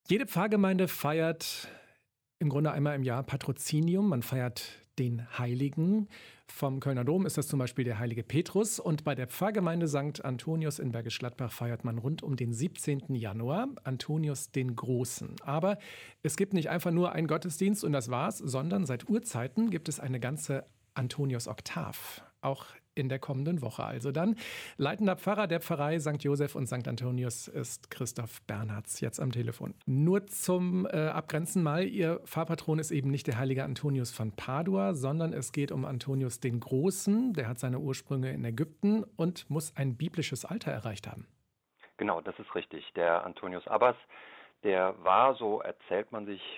Jede Pfarrgemeinde feiert im Grunde einmal im Jahr Patrozinium. Man feiert den Heiligen. Vom Kölner Dom ist das zum Beispiel der heilige Petrus. Und bei der Pfarrgemeinde St. Antonius in Bergisch Gladbach feiert man rund um den 17. Januar Antonius den Großen. Aber es gibt nicht einfach nur einen Gottesdienst und das war's, sondern seit Urzeiten gibt es eine ganze Antonius-Oktav. Auch in der kommenden Woche. Also dann leitender Pfarrer der Pfarrei St. Joseph und St. Antonius ist Christoph Bernhards jetzt am Telefon. Nur zum Abgrenzen mal, Ihr Pfarrpatron ist eben nicht der heilige Antonius von Padua, sondern es geht um Antonius den Großen. Der hat seine Ursprünge in Ägypten und muss ein biblisches Alter erreicht haben. Genau, das ist richtig. Der Antonius Abbas, der war, so erzählt man sich,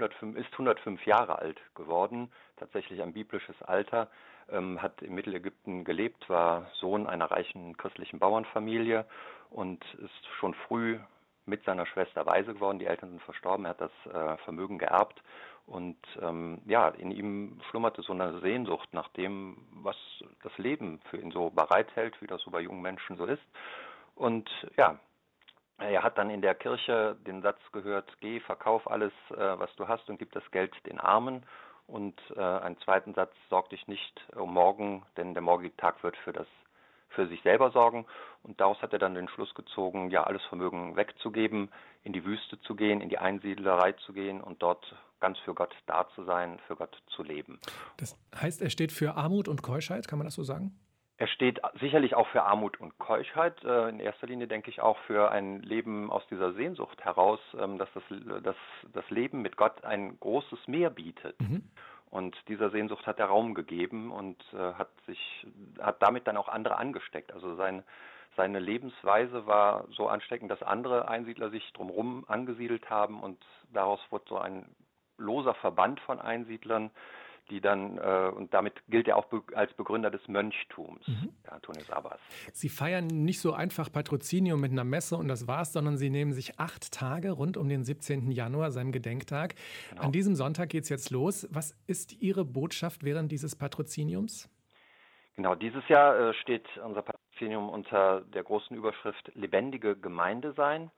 105 Jahre alt geworden, tatsächlich ein biblisches Alter, hat im Mittelägypten gelebt, war Sohn einer reichen christlichen Bauernfamilie und ist schon früh mit seiner Schwester weise geworden. Die Eltern sind verstorben, er hat das Vermögen geerbt und in ihm schlummerte so eine Sehnsucht nach dem, was das Leben für ihn so bereithält, wie das so bei jungen Menschen so ist. Und ja, er hat dann in der Kirche den Satz gehört: Geh, verkauf alles, was du hast und gib das Geld den Armen. Und einen zweiten Satz: Sorg dich nicht um morgen, denn der morgige Tag wird für sich selber sorgen. Und daraus hat er dann den Schluss gezogen, ja, alles Vermögen wegzugeben, in die Wüste zu gehen, in die Einsiedlerei zu gehen und dort ganz für Gott da zu sein, für Gott zu leben. Das heißt, er steht für Armut und Keuschheit, kann man das so sagen? Er steht sicherlich auch für Armut und Keuschheit, in erster Linie denke ich auch für ein Leben aus dieser Sehnsucht heraus, dass das Leben mit Gott ein großes Meer bietet. Mhm. Und dieser Sehnsucht hat er Raum gegeben und hat damit dann auch andere angesteckt. Also seine Lebensweise war so ansteckend, dass andere Einsiedler sich drumherum angesiedelt haben und daraus wurde so ein loser Verband von Einsiedlern, die dann, und damit gilt er auch als Begründer des Mönchtums, der Antonius Abbas. Sie feiern nicht so einfach Patrozinium mit einer Messe und das war's, sondern Sie nehmen sich 8 Tage rund um den 17. Januar, seinem Gedenktag. Genau. An diesem Sonntag geht's jetzt los. Was ist Ihre Botschaft während dieses Patroziniums? Genau, dieses Jahr steht unser Patrozinium unter der großen Überschrift Lebendige Gemeinde sein.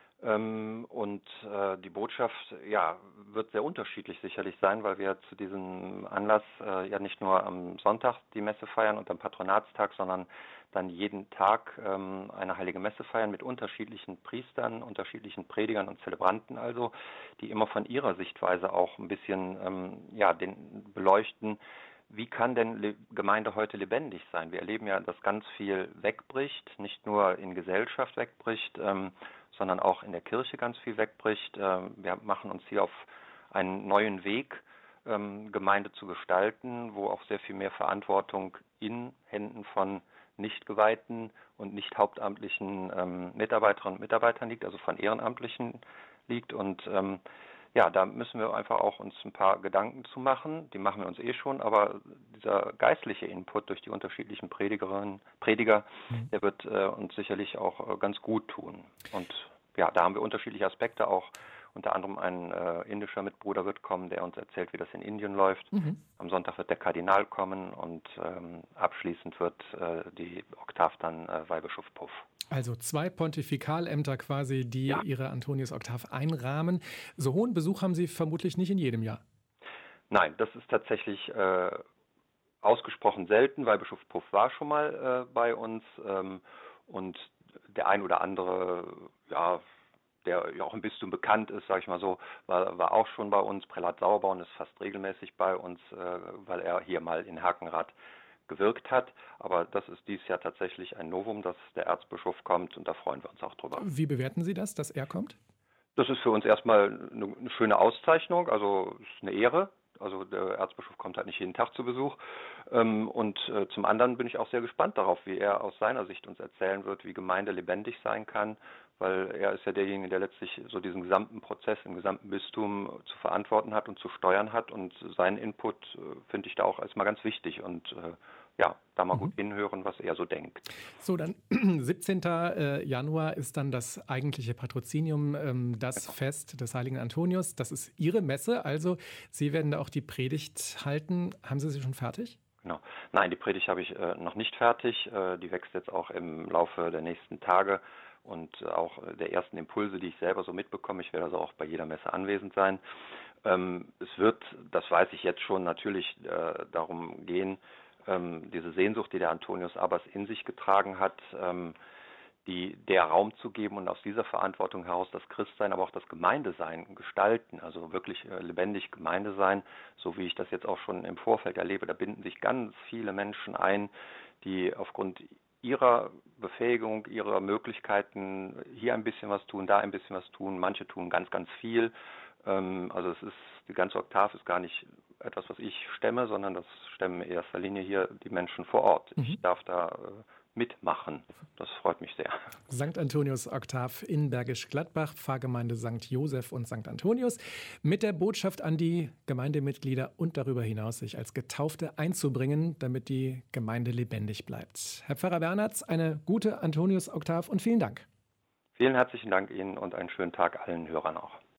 Und die Botschaft wird sehr unterschiedlich sicherlich sein, weil wir zu diesem Anlass ja nicht nur am Sonntag die Messe feiern und am Patronatstag, sondern dann jeden Tag eine heilige Messe feiern mit unterschiedlichen Priestern, unterschiedlichen Predigern und Zelebranten also, die immer von ihrer Sichtweise auch ein bisschen den beleuchten. Wie kann denn Gemeinde heute lebendig sein? Wir erleben ja, dass ganz viel wegbricht, nicht nur in Gesellschaft wegbricht, sondern auch in der Kirche ganz viel wegbricht. Wir machen uns hier auf einen neuen Weg, Gemeinde zu gestalten, wo auch sehr viel mehr Verantwortung in Händen von nicht geweihten und nicht hauptamtlichen Mitarbeiterinnen und Mitarbeitern liegt, also von Ehrenamtlichen liegt. Und da müssen wir einfach auch uns ein paar Gedanken zu machen. Die machen wir uns schon, aber dieser geistliche Input durch die unterschiedlichen Prediger, der wird uns sicherlich auch ganz gut tun. Und ja, da haben wir unterschiedliche Aspekte auch. Unter anderem ein indischer Mitbruder wird kommen, der uns erzählt, wie das in Indien läuft. Am Sonntag wird der Kardinal kommen und abschließend wird die Oktav dann Weihbischof Puff. Also 2 Pontifikalämter quasi, die Ihre Antonius-Oktav einrahmen. So hohen Besuch haben Sie vermutlich nicht in jedem Jahr. Nein, das ist tatsächlich ausgesprochen selten. Weihbischof Puff war schon mal bei uns und der ein oder andere, der ja auch im Bistum bekannt ist, sage ich mal so, war auch schon bei uns. Prälat Sauerborn ist fast regelmäßig bei uns, weil er hier mal in Hakenrath gewirkt hat. Aber das ist dieses Jahr tatsächlich ein Novum, dass der Erzbischof kommt und da freuen wir uns auch drüber. Wie bewerten Sie das, dass er kommt? Das ist für uns erstmal eine schöne Auszeichnung, also es ist eine Ehre. Also der Erzbischof kommt halt nicht jeden Tag zu Besuch. Und zum anderen bin ich auch sehr gespannt darauf, wie er aus seiner Sicht uns erzählen wird, wie Gemeinde lebendig sein kann, weil er ist ja derjenige, der letztlich so diesen gesamten Prozess im gesamten Bistum zu verantworten hat und zu steuern hat. Und seinen Input finde ich da auch erstmal ganz wichtig und da mal gut hinhören, was er so denkt. So, dann 17. Januar ist dann das eigentliche Patrozinium, das Fest des heiligen Antonius. Das ist Ihre Messe, also Sie werden da auch die Predigt halten. Haben Sie sie schon fertig? Genau. Nein, die Predigt habe ich noch nicht fertig. Die wächst jetzt auch im Laufe der nächsten Tage. und auch der ersten Impulse, die ich selber so mitbekomme. Ich werde also auch bei jeder Messe anwesend sein. Es wird, das weiß ich jetzt schon, natürlich darum gehen, diese Sehnsucht, die der Antonius Abbas in sich getragen hat, der Raum zu geben und aus dieser Verantwortung heraus das Christsein, aber auch das Gemeindesein gestalten, also wirklich lebendig Gemeinde sein, so wie ich das jetzt auch schon im Vorfeld erlebe. Da binden sich ganz viele Menschen ein, die aufgrund ihrer Befähigung, ihrer Möglichkeiten hier ein bisschen was tun, da ein bisschen was tun. Manche tun ganz, ganz viel. Also die ganze Oktav ist gar nicht etwas, was ich stemme, sondern das stemmen in erster Linie hier die Menschen vor Ort. Ich darf da mitmachen. Das freut mich sehr. St. Antonius Oktav in Bergisch Gladbach, Pfarrgemeinde St. Joseph und St. Antonius, mit der Botschaft an die Gemeindemitglieder und darüber hinaus, sich als Getaufte einzubringen, damit die Gemeinde lebendig bleibt. Herr Pfarrer Wernertz, eine gute Antonius Oktav und vielen Dank. Vielen herzlichen Dank Ihnen und einen schönen Tag allen Hörern auch.